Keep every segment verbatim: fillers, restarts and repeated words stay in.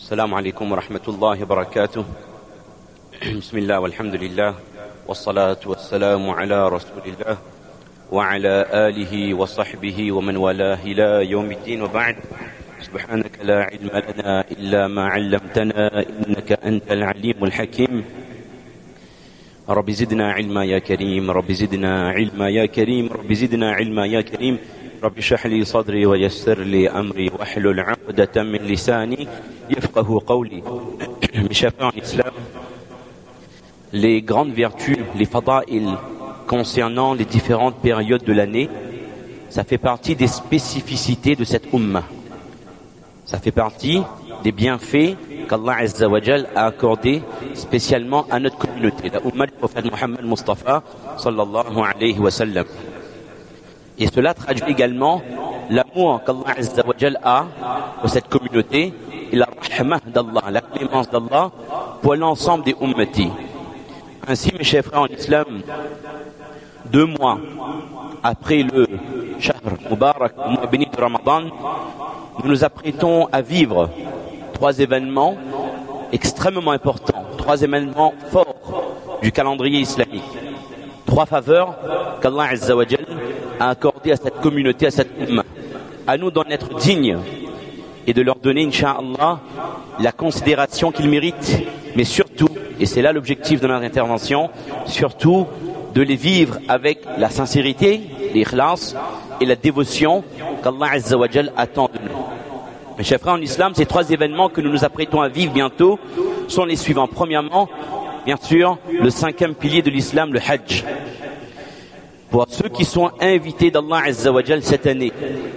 السلام عليكم ورحمة الله وبركاته. بسم الله والحمد لله والصلاة والسلام على رسول الله وعلى آله وصحبه ومن والاه إلى يوم الدين، وبعد. سبحانك لا علم لنا إلا ما علمتنا إنك أنت العليم الحكيم. رب زدنا علما يا كريم، رب زدنا علما يا كريم، رب زدنا علما يا كريم. رب اشرح لي صدري ويسر لي أمري واحلل عقدة من لساني يفقه قولي. Mes chers frères en islam, les grandes vertus, les fada'il concernant les différentes périodes de l'année, ça fait partie des spécificités de cette ummah. Ça fait partie des bienfaits qu'Allah Azza wa Jal a accordés spécialement à notre communauté, la ummah du prophète Mohammed Mustafa sallallahu alayhi wa sallam. Et cela traduit également l'amour qu'Allah Azza wa Jal a pour cette communauté et la rahmah d'Allah, la clémence d'Allah pour l'ensemble des ummati. Ainsi, mes chers frères en islam, deux mois après le Shahr Mubarak, le mois béni de Ramadan, nous nous apprêtons à vivre trois événements extrêmement importants, trois événements forts du calendrier islamique, trois faveurs qu'Allah Azza wa Jal a accordées à cette communauté, à cette ummah. À nous d'en être dignes et de leur donner, incha'Allah, la considération qu'ils méritent, mais surtout, et c'est là l'objectif de notre intervention, surtout de les vivre avec la sincérité, l'ikhlas et la dévotion qu'Allah Azza wa Jal attend de nous. Mes chers frères en islam, ces trois événements que nous nous apprêtons à vivre bientôt sont les suivants. Premièrement, bien sûr, le cinquième pilier de l'islam, le hajj. Pour ceux qui sont invités d'Allah Azza wa Jal cette année,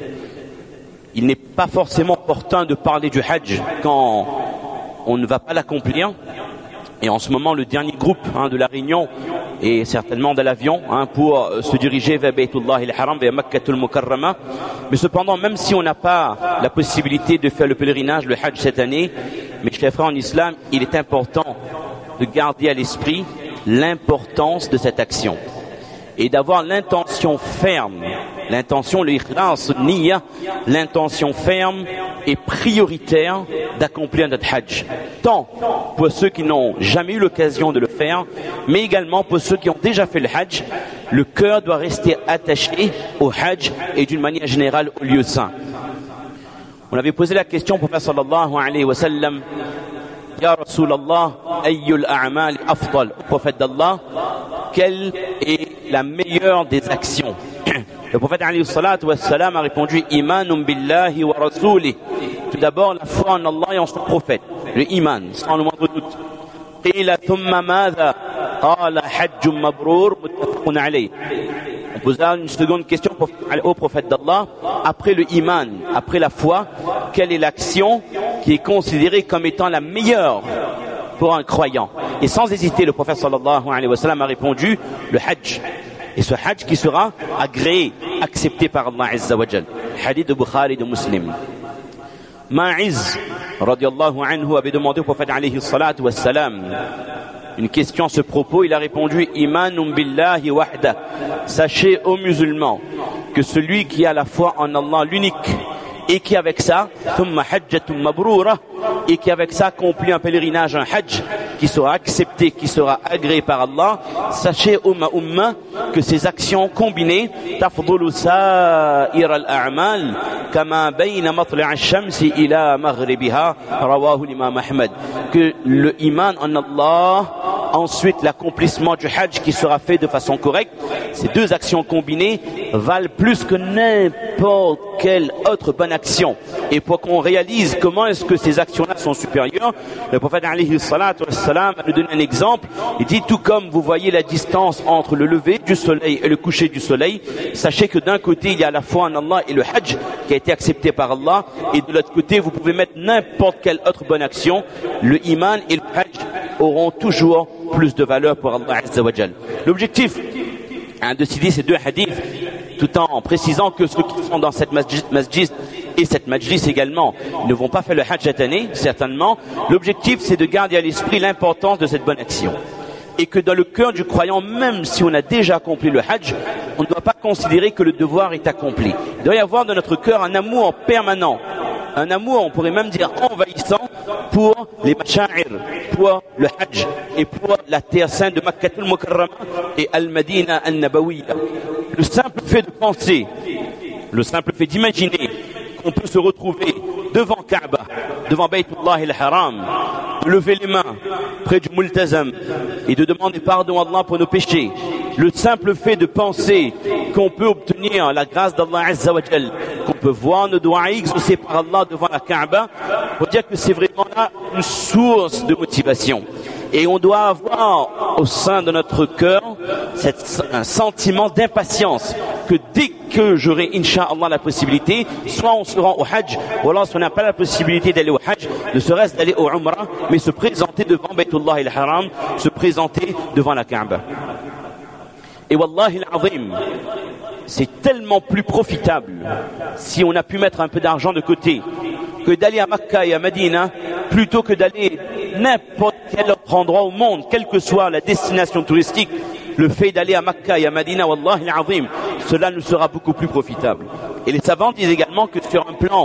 il n'est pas forcément opportun de parler du hajj quand on ne va pas l'accomplir. Et en ce moment, le dernier groupe hein, de la réunion est certainement de l'avion hein, pour euh, se diriger vers Baytullah al-Haram, vers Makkatul Mukarrama. Mais cependant, même si on n'a pas la possibilité de faire le pèlerinage, le hajj cette année, mes chers frères en islam, il est important de garder à l'esprit l'importance de cette action et d'avoir l'intention ferme, l'intention, le ikhlas, niya, l'intention ferme et prioritaire d'accomplir notre hajj. Tant pour ceux qui n'ont jamais eu l'occasion de le faire, mais également pour ceux qui ont déjà fait le hajj, le cœur doit rester attaché au hajj et d'une manière générale au lieu saint. On avait posé la question au prophète sallallahu alayhi wa sallam, Ya Rasulallah, ayyul a'mal afdal, au prophète d'Allah, quelle est la meilleure des actions? Le prophète alayhi salatu wa salam a répondu Imanum billahi wa rasoulih. Tout d'abord la foi en Allah et en son prophète, le iman, sans le moindre doute. Qila thumma madha qala hajjun mabrour muttafaqun alayh. On posa une seconde question au prophète d'Allah, après le iman, après la foi, quelle est l'action qui est considérée comme étant la meilleure pour un croyant? Et sans hésiter, le prophète sallallahu alayhi wa sallam a répondu le hajj. Et ce hajj qui sera agréé, accepté par Allah Azza wa Jal. Hadith de Bukhari de Muslim. Ma'iz, radiallahu anhu, avait demandé au prophète alayhi salatu wa salam une question à ce propos. Il a répondu Imanum billahi wahda. Sachez aux musulmans que celui qui a la foi en Allah l'unique et qui avec ça thumma hajjatun mabroura, et qui avec ça accomplit un pèlerinage, un hajj qui sera accepté, qui sera agréé par Allah, sachez umma umma que ces actions combinées tafdulu sa'ir al-a'mal kama bayna matla' ash-shamsi ila maghribiha, rawahu l'imam Ahmad. Que le iman en Allah, ensuite l'accomplissement du hajj qui sera fait de façon correcte, ces deux actions combinées valent plus que n'importe quelle autre bonne action. Et pour qu'on réalise comment est-ce que ces actions-là sont supérieures, le prophète alayhi salatu wassalam a nous donné un exemple. Il dit, tout comme vous voyez la distance entre le lever du soleil et le coucher du soleil, sachez que d'un côté il y a la foi en Allah et le hajj qui a été accepté par Allah, et de l'autre côté vous pouvez mettre n'importe quelle autre bonne action, le iman et le hajj auront toujours plus de valeur pour Allah Azza wa Jal. L'objectif hein, de citer ces deux hadiths, tout en précisant que ceux qui sont dans cette masjid, masjid et cette majlis également ne vont pas faire le hajj cette année, certainement. L'objectif, c'est de garder à l'esprit l'importance de cette bonne action. Et que dans le cœur du croyant, même si on a déjà accompli le hajj, on ne doit pas considérer que le devoir est accompli. Il doit y avoir dans notre cœur un amour permanent un amour, on pourrait même dire envahissant, pour les masha'ir, pour le hajj et pour la terre sainte de Makkah al-Mukarrama et Al-Madina al-Nabawiyya. Le simple fait de penser, le simple fait d'imaginer qu'on peut se retrouver devant Kaaba, devant Baytullah al-Haram, de lever les mains près du Multazam et de demander pardon à Allah pour nos péchés. Le simple fait de penser qu'on peut obtenir la grâce d'Allah Azza wa Jal, qu'on peut voir nos doigts exaucés par Allah devant la Kaaba, pour dire que c'est vraiment là une source de motivation. Et on doit avoir au sein de notre cœur cette, un sentiment d'impatience que dès que j'aurai, Inch'Allah, la possibilité, soit on se rend au Hajj, ou alors si on n'a pas la possibilité d'aller au Hajj, ne serait-ce d'aller au Umrah, mais se présenter devant Baytullah al-Haram, se présenter devant la Kaaba. Et Wallahi al-Azim, c'est tellement plus profitable si on a pu mettre un peu d'argent de côté que d'aller à Makkah et à Medina plutôt que d'aller n'importe quel autre endroit au monde, quelle que soit la destination touristique. Le fait d'aller à Makkah et à Medina, Wallahi al-Azim, cela nous sera beaucoup plus profitable. Et les savants disent également que sur un plan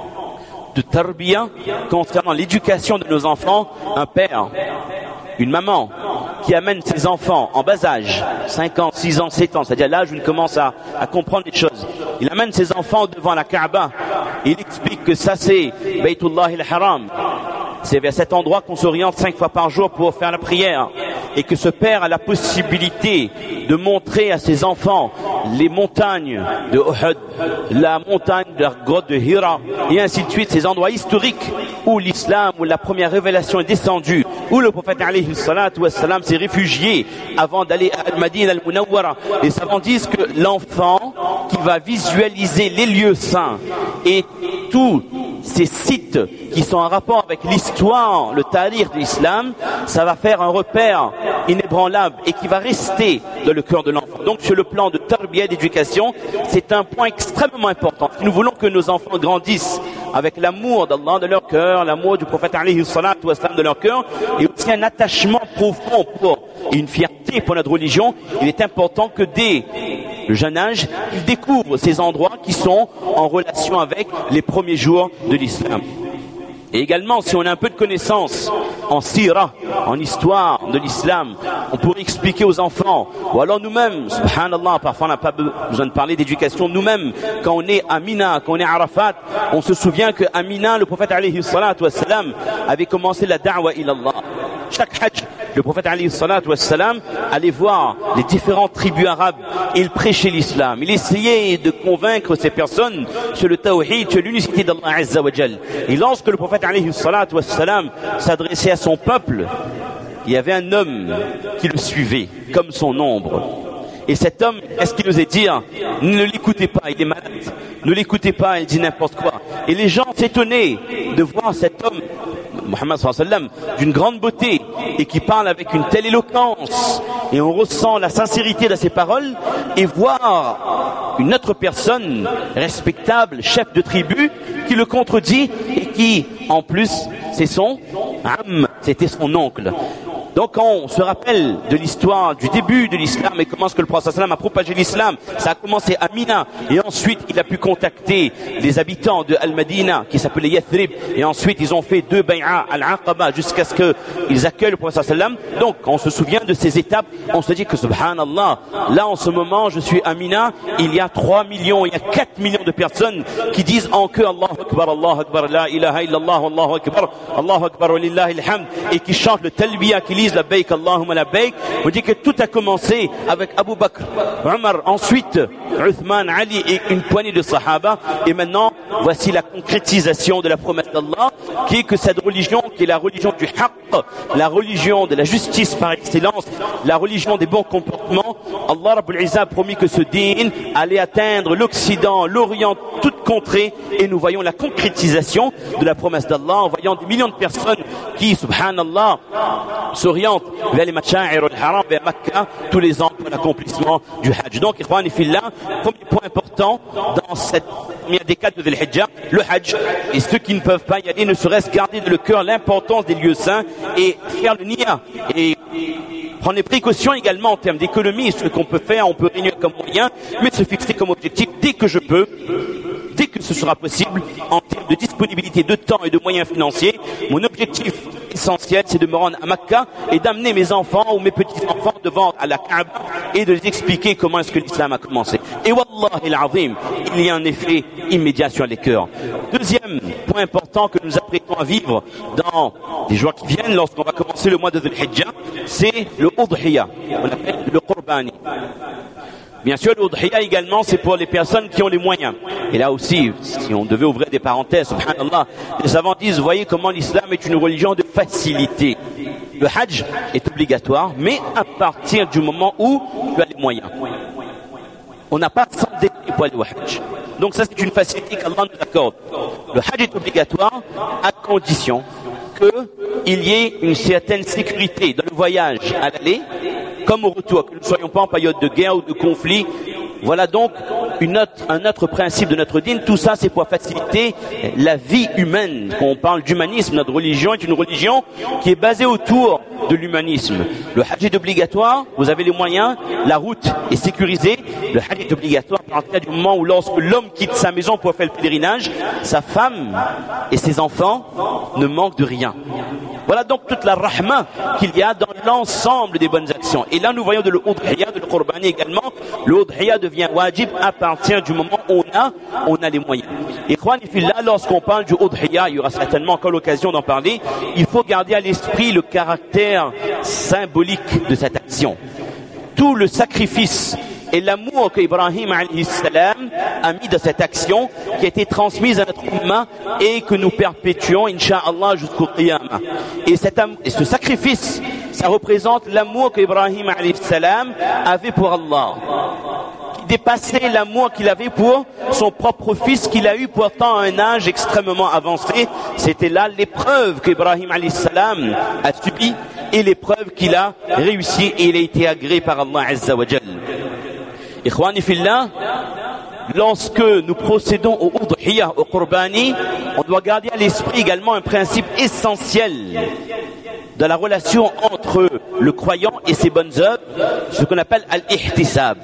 de tarbiya, concernant l'éducation de nos enfants, un père, une maman qui amène ses enfants en bas âge, cinq ans, six ans, sept ans, c'est-à-dire l'âge où il commence à, à comprendre les choses. Il amène ses enfants devant la Kaaba et il explique que ça c'est Baytullah al-Haram. C'est vers cet endroit qu'on s'oriente cinq fois par jour pour faire la prière. Et que ce père a la possibilité de montrer à ses enfants les montagnes de Uhud, la montagne de la grotte de Hira, et ainsi de suite, ces endroits historiques où l'islam, où la première révélation est descendue, où le prophète alayhi salatu wassalam s'est réfugié avant d'aller à Al-Madina al-Munawwara. Les savants disent que l'enfant qui va visualiser les lieux saints et tous ces sites qui sont en rapport avec l'histoire, le tariq de l'islam, ça va faire un repère inébranlable et qui va rester dans le cœur de l'enfant. Donc sur le plan de tarbiya, d'éducation, c'est un point extrêmement important. Si nous voulons que nos enfants grandissent avec l'amour d'Allah de leur cœur, l'amour du prophète alayhi salatu wassalam de leur cœur, et aussi un attachement profond pour, et une fierté pour notre religion, il est important que dès le jeune âge, ils découvrent ces endroits qui sont en relation avec les premiers jours de l'islam. Et également, si on a un peu de connaissance en sira, en histoire de l'islam, on pourrait expliquer aux enfants, ou alors nous-mêmes, subhanallah, parfois on n'a pas besoin de parler d'éducation, nous-mêmes, quand on est à Mina, quand on est à Arafat, on se souvient qu'à Mina, le prophète alayhi salatu wassalam avait commencé la da'wa ilallah. Chaque hajj, le prophète alayhi salatu wassalam allait voir les différentes tribus arabes et il prêchait l'islam. Il essayait de convaincre ces personnes sur le tawhid, sur l'unicité d'Allah Azza wa Jal. Et lorsque le prophète alayhi salatu wassalam s'adressait à son peuple, il y avait un homme qui le suivait comme son ombre. Et cet homme, est-ce qu'il osait dire, ne l'écoutez pas, il est malade, ne l'écoutez pas, il dit n'importe quoi. Et les gens s'étonnaient de voir cet homme, Muhammad sallallahu alayhi wa sallam, d'une grande beauté et qui parle avec une telle éloquence. Et on ressent la sincérité de ses paroles et voir une autre personne respectable, chef de tribu, qui le contredit et qui, en plus, c'est son am, c'était son oncle. Donc quand on se rappelle de l'histoire du début de l'islam et comment est-ce que le prophète sallam a propagé l'islam, ça a commencé à Mina et ensuite il a pu contacter les habitants de Al-Madina qui s'appelaient Yathrib et ensuite ils ont fait deux bay'a al-Aqaba jusqu'à ce qu'ils accueillent le prophète sallam. Donc quand on se souvient de ces étapes, on se dit que subhanallah, là en ce moment je suis à Mina, il y a trois millions, il y a quatre millions de personnes qui disent en que Allahu Akbar, Allahu Akbar, la ilaha illallah, Allahu Akbar, Allahu Akbar wa lillahi alhamd et qui chantent le talbiya, qui la baik Allahumma la baik. On dit que tout a commencé avec Abu Bakr, Omar, ensuite Uthman, Ali et une poignée de sahaba. Et maintenant, voici la concrétisation de la promesse d'Allah, qui est que cette religion, qui est la religion du haqq, la religion de la justice par excellence, la religion des bons comportements, Allah Rabbul Izzah a promis que ce din allait atteindre l'Occident, l'Orient, toute contrée. Et nous voyons la concrétisation de la promesse d'Allah en voyant des millions de personnes qui, subhanallah, s'orientent vers les masha'ir al-haram, vers Makkah, tous les ans pour l'accomplissement du hajj. Donc, ikhwan fillah, premier point important dans cette première décade de Dhul-Hijjah, le hajj. Et ceux qui ne peuvent pas y aller, ne serait-ce garder de le cœur l'importance des lieux saints et faire le niyyah. Et prendre les précautions également en termes d'économie, ce qu'on peut faire, on peut réunir comme moyen, mais se fixer comme objectif dès que je peux dès que ce sera possible, en termes de disponibilité de temps et de moyens financiers. Mon objectif essentiel, c'est de me rendre à Mecca et d'amener mes enfants ou mes petits-enfants devant à la Kaaba et de les expliquer comment est-ce que l'islam a commencé. Et wallahi al-azim, il y a un effet immédiat sur les cœurs. Deuxième point important que nous apprêtons à vivre dans les jours qui viennent, lorsqu'on va commencer le mois de Dhul Hijjah, c'est le Udhiyah, on appelle le Qurbani. Bien sûr, l'Udhiyah également, c'est pour les personnes qui ont les moyens. Et là aussi, si on devait ouvrir des parenthèses, subhanallah, les savants disent, voyez comment l'islam est une religion de facilité. Le Hajj est obligatoire, mais à partir du moment où tu as les moyens. On n'a pas de s'endetter pour aller au Hajj. Donc ça, c'est une facilité qu'Allah nous accorde. Le Hajj est obligatoire à condition qu'il y ait une certaine sécurité dans le voyage à l'aller, comme au retour, que nous ne soyons pas en période de guerre ou de conflit. Voilà donc une autre, un autre principe de notre dîne. Tout ça, c'est pour faciliter la vie humaine. Quand on parle d'humanisme, notre religion est une religion qui est basée autour de l'humanisme. Le Hajj est obligatoire, vous avez les moyens, la route est sécurisée. Le Hajj est obligatoire à partir du moment où lorsque l'homme quitte sa maison pour faire le pèlerinage, sa femme et ses enfants ne manquent de rien. Voilà donc toute la rahma qu'il y a dans l'ensemble des bonnes actions. Et là, nous voyons de l'Udhiyah, de l'Qurbani également. L'Udhiyah devient wajib à partir du moment où on a, on a les moyens. Et Ikhwani fillah, lorsqu'on parle du Udhiyah, il y aura certainement encore l'occasion d'en parler, il faut garder à l'esprit le caractère symbolique de cette action. Tout le sacrifice et l'amour que Ibrahim alayhi salam a mis dans cette action qui a été transmise à notre umma et que nous perpétuons, incha'Allah, jusqu'au qiyamah. Et, cet am- et ce sacrifice, ça représente l'amour que Ibrahim alayhi salam avait pour Allah, qui dépassait l'amour qu'il avait pour son propre fils qu'il a eu pourtant à un âge extrêmement avancé. C'était là l'épreuve que Ibrahim alayhi salam a subie et l'épreuve qu'il a réussi et il a été agréé par Allah azza wa jal. Ikhwani fillah, lorsque nous procédons au Udhiyah, au Qurbani, on doit garder à l'esprit également un principe essentiel de la relation entre le croyant et ses bonnes œuvres, ce qu'on appelle al-ihtisab.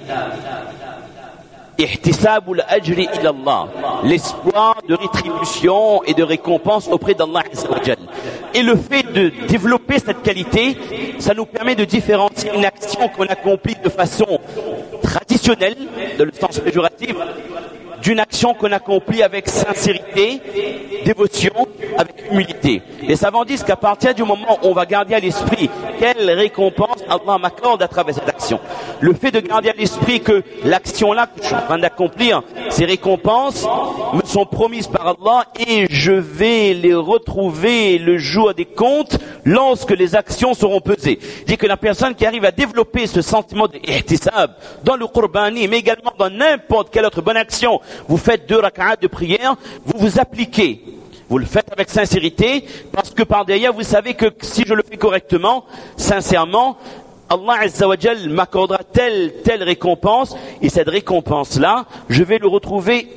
Ihtisab al-ajri ila Allah, l'espoir de rétribution et de récompense auprès d'Allah azza wa jal. Et le fait de développer cette qualité, ça nous permet de différencier une action qu'on accomplit de façon traditionnelle, dans le sens péjoratif, d'une action qu'on accomplit avec sincérité, dévotion, avec humilité. Les savants disent qu'à partir du moment où on va garder à l'esprit quelle récompense Allah m'accorde à travers cette action, le fait de garder à l'esprit que l'action-là que je suis en train d'accomplir, ces récompenses me sont promises par Allah et je vais les retrouver le jour des comptes lorsque les actions seront pesées. Dit que la personne qui arrive à développer ce sentiment d'ihtisab dans le Qurbani, mais également dans n'importe quelle autre bonne action, vous faites deux rak'at de prière, vous vous appliquez. Vous le faites avec sincérité, parce que par derrière, vous savez que si je le fais correctement, sincèrement, Allah Azza wa Jal m'accordera telle, telle récompense, et cette récompense-là, je vais le retrouver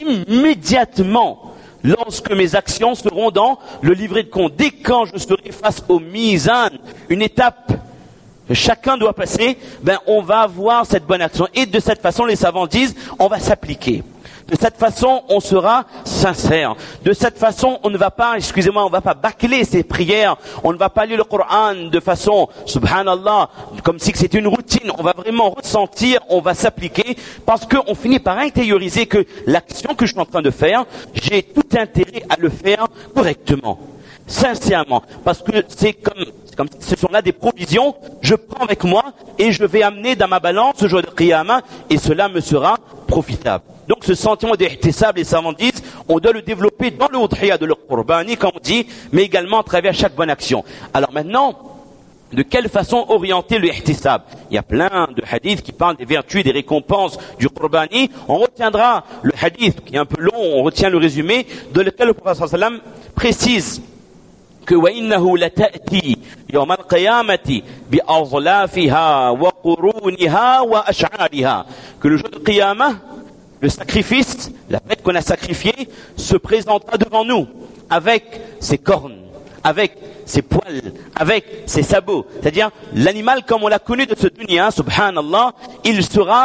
immédiatement lorsque mes actions seront dans le livret de compte. Dès quand je serai face au mizan, une étape que chacun doit passer, ben on va avoir cette bonne action. Et de cette façon, les savants disent, on va s'appliquer. De cette façon, on sera sincère. De cette façon, on ne va pas, excusez-moi, on ne va pas bâcler ses prières. On ne va pas lire le Coran de façon, subhanallah, comme si c'était une routine. On va vraiment ressentir, on va s'appliquer, parce qu'on finit par intérioriser que l'action que je suis en train de faire, j'ai tout intérêt à le faire correctement, sincèrement, parce que c'est comme, c'est comme si ce sont là des provisions, je prends avec moi et je vais amener dans ma balance ce jour de Qiyamah et cela me sera profitable. Donc ce sentiment d'ihtisab, les savants disent, on doit le développer dans le Udhiyah de l'Qurbani, comme on dit, mais également à travers chaque bonne action. Alors maintenant, de quelle façon orienter le ihtisab? Il y a plein de hadiths qui parlent des vertus et des récompenses du Qurbani. On retiendra le hadith, qui est un peu long, on retient le résumé, de lequel le prophète sallallahu alayhi wa sallam précise que وَإِنَّهُ لَتَأْتِي يَوْمَ الْقِيَامَةِ بِأَظْلَافِهَا وَقُرُونِهَا وَأَشْعَارِهَا, que le jour de Qiyamah, le sacrifice, la bête qu'on a sacrifiée, se présentera devant nous avec ses cornes, avec ses poils, avec ses sabots. C'est-à-dire, l'animal comme on l'a connu de ce dunya, subhanallah, il sera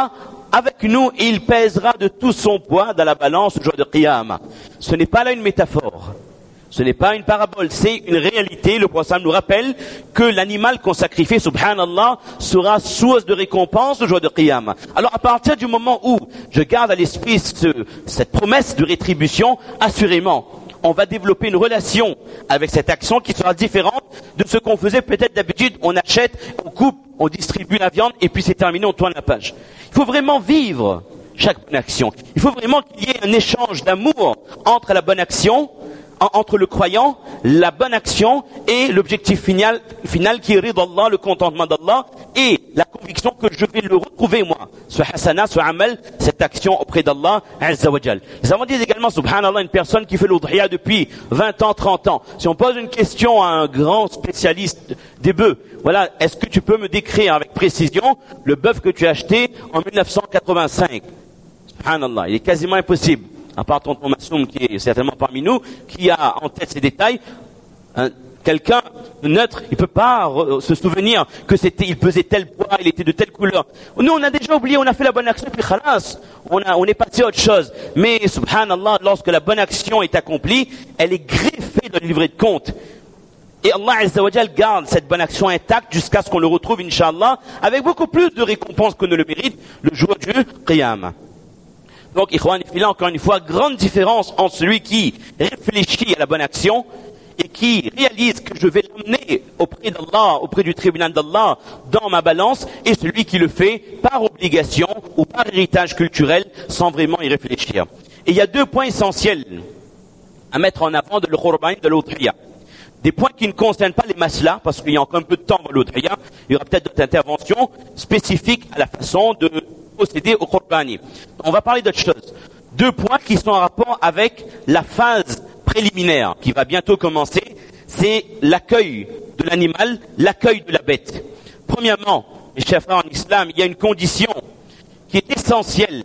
avec nous et il pèsera de tout son poids dans la balance le jour de Qiyamah. Ce n'est pas là une métaphore. Ce n'est pas une parabole, c'est une réalité. Le prophète nous rappelle que l'animal qu'on sacrifie, subhanallah, sera source de récompense le jour de Qiyamah. Alors à partir du moment où je garde à l'esprit ce, cette promesse de rétribution, assurément, on va développer une relation avec cette action qui sera différente de ce qu'on faisait peut-être d'habitude. On achète, on coupe, on distribue la viande et puis c'est terminé, on tourne la page. Il faut vraiment vivre chaque bonne action. Il faut vraiment qu'il y ait un échange d'amour entre la bonne action, entre le croyant, la bonne action et l'objectif final, final qui est ridha Allah, le contentement d'Allah et la conviction que je vais le retrouver moi, ce hasana, ce amal, cette action auprès d'Allah Azza wa Jal. Les savants disent également, subhanallah, une personne qui fait l'udhiya depuis vingt ans, trente ans, si on pose une question à un grand spécialiste des bœufs, voilà, est-ce que tu peux me décrire avec précision le bœuf que tu as acheté en mille neuf cent quatre-vingt-cinq? Subhanallah, il est quasiment impossible. À part tonton Massoum qui est certainement parmi nous, qui a en tête ces détails, hein, quelqu'un de neutre, il peut pas re- se souvenir que c'était, il pesait tel poids, il était de telle couleur. Nous, on a déjà oublié, on a fait la bonne action, puis khalas, on a, on est passé à autre chose. Mais, subhanallah, lorsque la bonne action est accomplie, elle est greffée dans le livret de compte. Et Allah Azza wa Jal garde cette bonne action intacte jusqu'à ce qu'on le retrouve, Inch'Allah, avec beaucoup plus de récompenses que ne le mérite le jour du Qiyamah. Donc, Ikhwan et Fillah, encore une fois, grande différence entre celui qui réfléchit à la bonne action et qui réalise que je vais l'emmener auprès d'Allah, auprès du tribunal d'Allah, dans ma balance, et celui qui le fait par obligation ou par héritage culturel, sans vraiment y réfléchir. Et il y a deux points essentiels à mettre en avant de l'Qurban, de l'Udhiya. Des points qui ne concernent pas les maslas, parce qu'il y a encore un peu de temps dans l'Udhiya, il y aura peut-être d'autres interventions spécifiques à la façon de procéder au Qurbani. On va parler d'autre chose. Deux points qui sont en rapport avec la phase préliminaire qui va bientôt commencer, c'est l'accueil de l'animal, l'accueil de la bête. Premièrement, mes chers frères en islam, il y a une condition qui est essentielle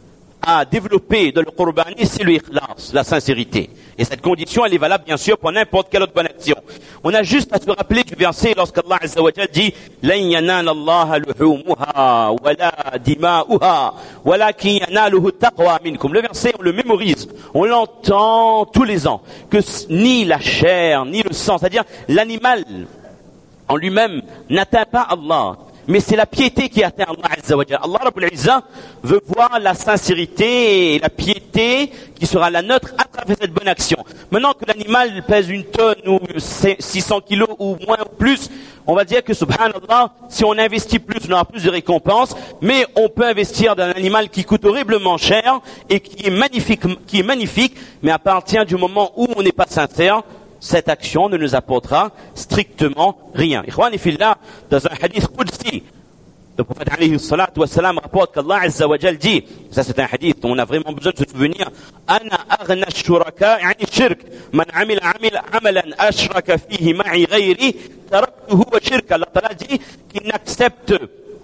à développer dans le Qurbani, c'est le ikhlas, la sincérité. Et cette condition, elle est valable bien sûr pour n'importe quelle autre bonne action. On a juste à se rappeler du verset lorsqu'Allah Azza wa Jal dit لَن يَنَالَ اللَّهَ لُحُومُهَا وَلَا دِمَاؤُهَا وَلَكِنْ يَنَالُهُ التَّقْوَى مِنْكُمْ. Le verset, on le mémorise, on l'entend tous les ans, que ni la chair, ni le sang, c'est-à-dire l'animal en lui-même n'atteint pas Allah. Mais c'est la piété qui atteint Allah Azza wa Jal. Allah Rabbul Izzah veut voir la sincérité et la piété qui sera la nôtre à travers cette bonne action. Maintenant que l'animal pèse une tonne ou six cents kilos ou moins ou plus, on va dire que subhanallah, si on investit plus, on aura plus de récompenses, mais on peut investir dans un animal qui coûte horriblement cher et qui est magnifique, qui est magnifique, mais à partir du moment où on n'est pas sincère, cette action ne nous apportera strictement rien. Ikhwan et fillah, dans un hadith qudsi, le prophète alayhi salatu wa salam rapporte qu'Allah Azza wa Jal dit, ça c'est un hadith dont on a vraiment besoin de se souvenir, Ana aghna shuraka yani shirk, man amila amila amalan ashraka fihi ma'i ghayri, taraktuhu wa shirka. Allah Ta'ala dit qu'il n'accepte,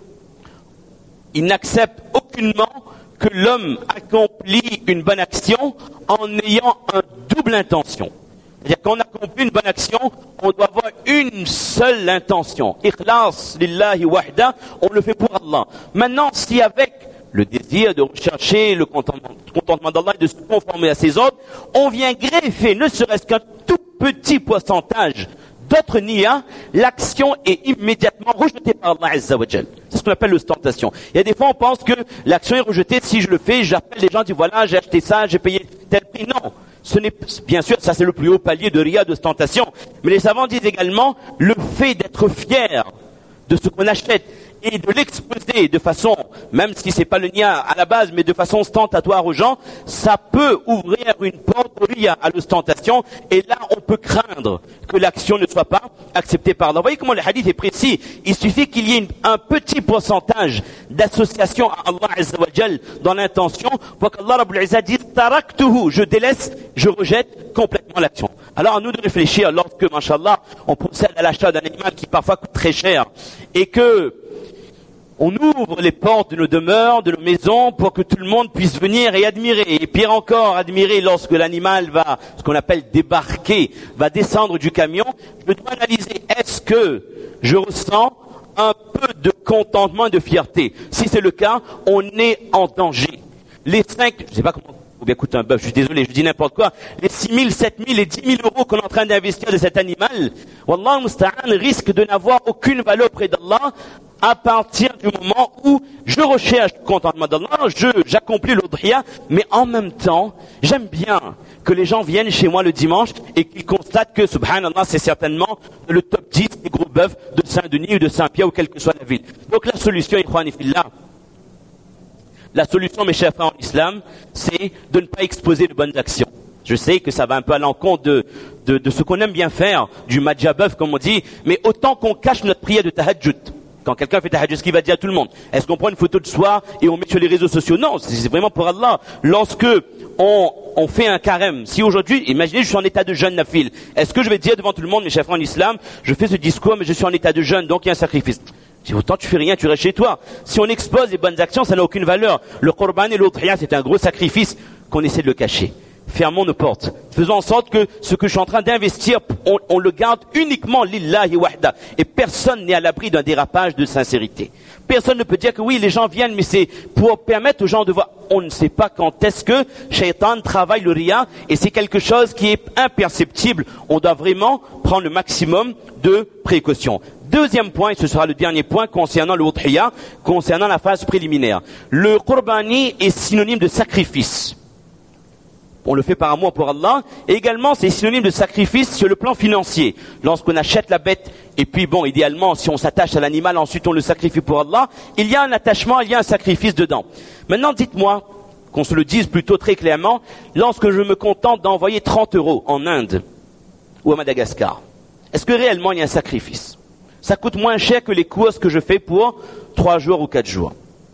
il n'accepte aucunement que l'homme accomplit une bonne action en ayant une double intention. C'est-à-dire qu'on accomplit une bonne action, on doit avoir une seule intention. Ikhlas lillahi wahda, on le fait pour Allah. Maintenant, si avec le désir de rechercher le contentement, contentement d'Allah et de se conformer à ses ordres, on vient greffer, ne serait-ce qu'un tout petit pourcentage d'autres niya, l'action est immédiatement rejetée par Allah Azza wa Jal. C'est ce qu'on appelle l'ostentation. Il y a des fois, on pense que l'action est rejetée, si je le fais, j'appelle les gens, je dis voilà, j'ai acheté ça, j'ai payé tel prix. Non. Ce n'est, bien sûr, ça c'est le plus haut palier de riya, d'ostentation. Mais les savants disent également, le fait d'être fier de ce qu'on achète et de l'exposer de façon, même si c'est pas le niya à la base, mais de façon ostentatoire aux gens, ça peut ouvrir une porte au riya, à l'ostentation, et là on peut craindre que l'action ne soit pas acceptée par Allah. Vous voyez comment le hadith est précis. Il suffit qu'il y ait une, un petit pourcentage d'association à Allah Azza wa Jal dans l'intention pour qu'Allah Rabbul Izzah dise taraktuhu, je délaisse, je rejette complètement l'action. Alors à nous de réfléchir lorsque, mashallah, on procède à l'achat d'un animal qui parfois coûte très cher et que on ouvre les portes de nos demeures, de nos maisons, pour que tout le monde puisse venir et admirer. Et pire encore, admirer lorsque l'animal va, ce qu'on appelle débarquer, va descendre du camion. Je dois analyser, est-ce que je ressens un peu de contentement et de fierté. Si c'est le cas, on est en danger. Les cinq, je ne sais pas comment ou bien coûte un bœuf, je suis désolé, je dis n'importe quoi, les six mille, sept mille et dix mille euros qu'on est en train d'investir de cet animal, Wallah al-Musta'an risque de n'avoir aucune valeur auprès d'Allah à partir du moment où je recherche le contentement d'Allah, je, j'accomplis l'udhiya, mais en même temps, j'aime bien que les gens viennent chez moi le dimanche et qu'ils constatent que, subhanallah, c'est certainement le top dix des gros bœufs de Saint-Denis ou de Saint-Pierre ou quelle que soit la ville. Donc la solution, ikhwani fillah, la solution, mes chers frères en islam, c'est de ne pas exposer de bonnes actions. Je sais que ça va un peu à l'encontre de, de, de ce qu'on aime bien faire, du madjabœuf, comme on dit, mais autant qu'on cache notre prière de tahajjud. Quand quelqu'un fait tahajjud, ce qu'il va dire à tout le monde, est-ce qu'on prend une photo de soi et on met sur les réseaux sociaux? Non, c'est vraiment pour Allah. Lorsque on, on fait un carême, si aujourd'hui, imaginez, je suis en état de jeûne nafil, est-ce que je vais dire devant tout le monde, mes chers frères en islam, je fais ce discours, mais je suis en état de jeûne, donc il y a un sacrifice? Si autant tu fais rien, tu restes chez toi. Si on expose les bonnes actions, ça n'a aucune valeur. Le Qurban et l'Udhiya, c'est un gros sacrifice qu'on essaie de le cacher. Fermons nos portes. Faisons en sorte que ce que je suis en train d'investir, on, on le garde uniquement lillahi wahda. Et personne n'est à l'abri d'un dérapage de sincérité. Personne ne peut dire que oui, les gens viennent, mais c'est pour permettre aux gens de voir. On ne sait pas quand est-ce que Shaitan travaille le riya, et c'est quelque chose qui est imperceptible. On doit vraiment prendre le maximum de précautions. Deuxième point, et ce sera le dernier point concernant le udhiya, concernant la phase préliminaire. Le qurbani est synonyme de sacrifice. On le fait par amour pour Allah. Et également, c'est synonyme de sacrifice sur le plan financier. Lorsqu'on achète la bête, et puis bon, idéalement, si on s'attache à l'animal, ensuite on le sacrifie pour Allah, il y a un attachement, il y a un sacrifice dedans. Maintenant, dites-moi, qu'on se le dise plutôt très clairement, lorsque je me contente d'envoyer trente euros en Inde ou à Madagascar, est-ce que réellement il y a un sacrifice? Ça coûte moins cher que les courses que je fais pour trois jours ou quatre jours.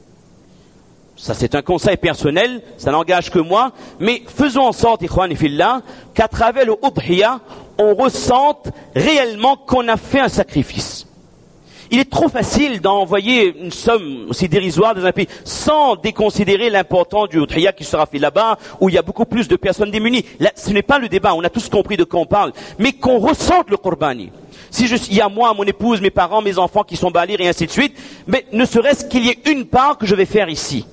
Ça, c'est un conseil personnel, ça n'engage que moi, mais faisons en sorte, ikhwani fillah, qu'à travers le udhiya, on ressente réellement qu'on a fait un sacrifice. Il est trop facile d'envoyer une somme aussi dérisoire dans un pays sans déconsidérer l'importance du udhiya qui sera fait là-bas, où il y a beaucoup plus de personnes démunies. Là, ce n'est pas le débat, on a tous compris de quoi on parle, mais qu'on ressente le qurbani. Si je, il y a moi, mon épouse, mes parents, mes enfants qui sont balir et ainsi de suite, mais ne serait-ce qu'il y ait une part que je vais faire ici.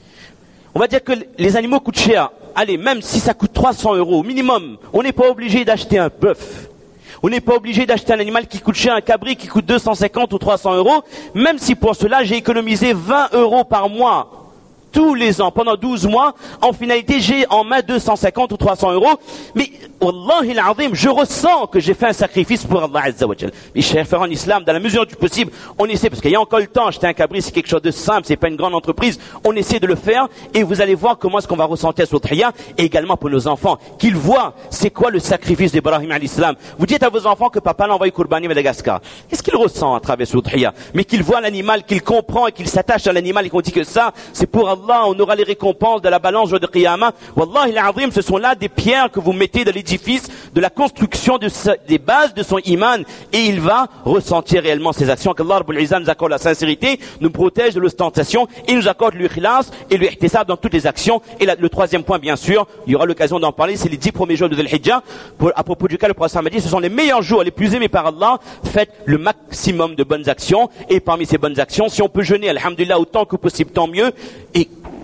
On va dire que les animaux coûtent cher. Allez, même si ça coûte trois cents euros au minimum, on n'est pas obligé d'acheter un bœuf. On n'est pas obligé d'acheter un animal qui coûte cher, un cabri qui coûte deux cent cinquante ou trois cents euros, même si pour cela j'ai économisé vingt euros par mois. Tous les ans, pendant douze mois, en finalité, j'ai en main deux cent cinquante ou trois cents euros. Mais, wallahi al-azim, je ressens que j'ai fait un sacrifice pour Allah Azza wa Jal. Mes chers frères en islam, dans la mesure du possible, on essaie, parce qu'il y a encore le temps, acheter un cabri, c'est quelque chose de simple, c'est pas une grande entreprise, on essaie de le faire, et vous allez voir comment est-ce qu'on va ressentir ce udhiya, et également pour nos enfants, qu'ils voient c'est quoi le sacrifice d'Ibrahim à l'islam. Vous dites à vos enfants que papa l'a envoyé Qurbani à Madagascar. Qu'est-ce qu'il ressent à travers ce udhiya? Mais qu'il voit l'animal, qu'il comprend et qu'il s'attache à l'animal, et qu'on dit que ça, c'est pour Allah. Allah, on aura les récompenses de la balance jour de Qiyamah. Wallahi al-azim, ce sont là des pierres que vous mettez dans l'édifice de la construction de sa, des bases de son iman, et il va ressentir réellement ses actions. Qu'Allah Rabbul Izzah nous accorde la sincérité, nous protège de l'ostentation, et nous accorde l'ikhlas et l'ihtisab dans toutes les actions. Et la, le troisième point, bien sûr, il y aura l'occasion d'en parler, c'est les dix premiers jours de Dhul Hijjah, pour, à propos duquel le prophète m'a dit, ce sont les meilleurs jours, les plus aimés par Allah. Faites le maximum de bonnes actions, et parmi ces bonnes actions, si on peut jeûner, alhamdulillah, autant que possible, tant mieux, et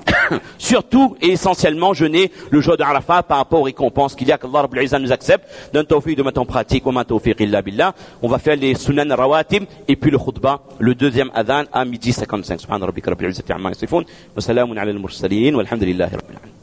surtout et essentiellement jeûner le jour de Arafat par rapport aux récompenses qu'il y a, qu'Allah Rabbul Izzah nous accepte. Donne tawfiq de mettre en pratique, wa ma tawfiq illa billah. On va faire les sunan rawatib et puis le khutbah, le deuxième adhan à midi cinquante-cinq. Subhan rabbika rabbil izzati amma yasifun wa salamun ala al mursalin walhamdulillahi rabbil alamin.